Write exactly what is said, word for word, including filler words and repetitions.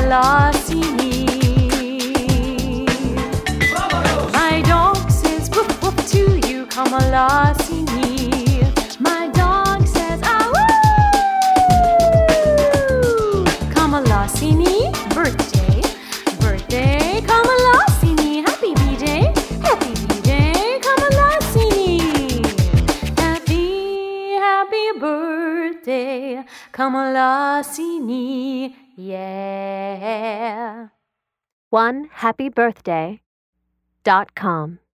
Kamalasini. My dog says woof woof to you, Kamalasini. My dog says ah woo. Kamalasini, birthday, birthday, Kamalasini. Happy B-Day, happy B-Day, Kamalasini. Happy, happy birthday, Kamalasini. Yeah. one happy birthday dot com